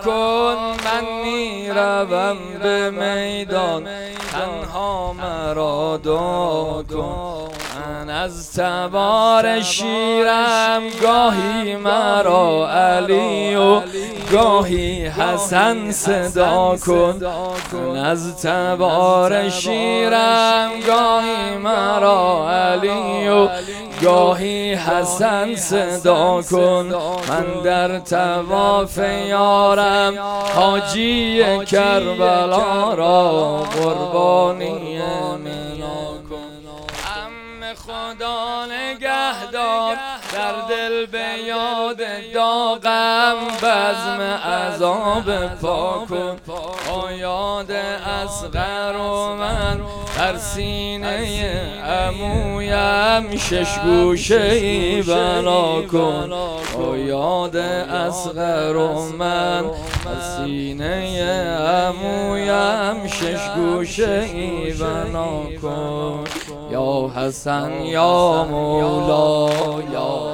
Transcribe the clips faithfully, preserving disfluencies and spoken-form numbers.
کن من میروم به میدان تنها مرا دعا کن من از تبار شیرم گاهی مرا علی و گاهی حسن صدا کن من از تبار شیرم گاهی مرا علی و گاهی حسن صدا کن من در طواف یارم حاجی کربلا را قربانی منا کن خدا نگهدار در دل به یاد داغم بزم عذاب پاک کن با یاد اصغر و من در سینه عمویم شش گوشه ای بنا کن با یاد اصغر و من در سینه عمویم شش گوشه ای بنا کن یا حسن یا مولا یا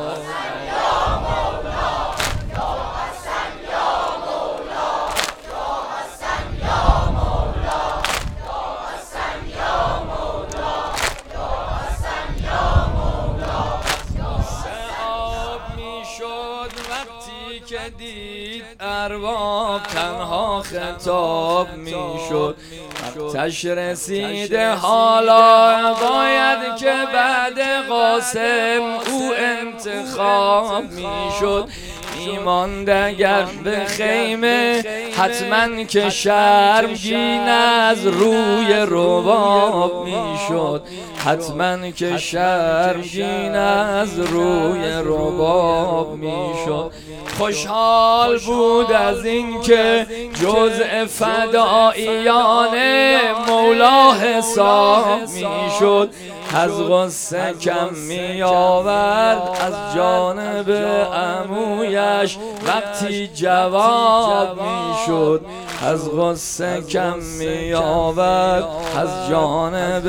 که دید ارباب تنها خطاب میشد وقتش رسیده حالا باید که بعد قاسم او انتخاب میشد میماند اگر به خیمه حتما که شرمگین از روی رباب میشد حتما که شرمگین از روی رباب میشد خوشحال بود از این که جزء فداییان مولا حساب میشد از غصه کم می آورد از جانب عمویش وقتی جواب می شد از غصه کم می آورد از جانب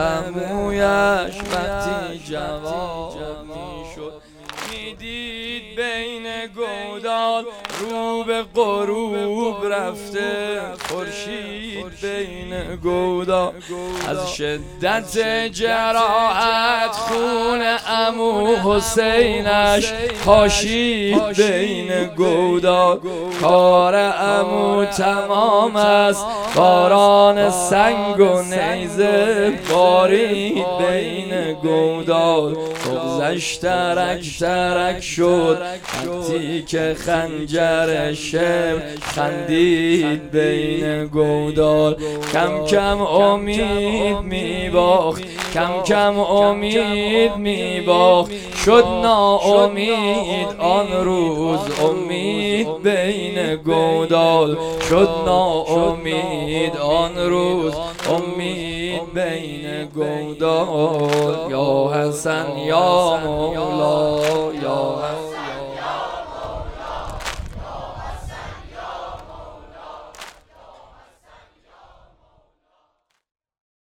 عمویش وقتی جواب می شد میدید بین گودال رو به غروب رفته خورشید بین گودال از شدت جراحت خون عمو حسینش پاشید بین گودال کار عمو تمام است باران سنگ و نیزه بارید بین گودال بغضش ترک ترک شد وقتی که خنجر شم خندید بین گودال کم کم امید میباخت کم کم امید میباخت شد ناامید آن روز امید بین گودال شد ناامید آن روز امید بین گودال یا حسن یا مولا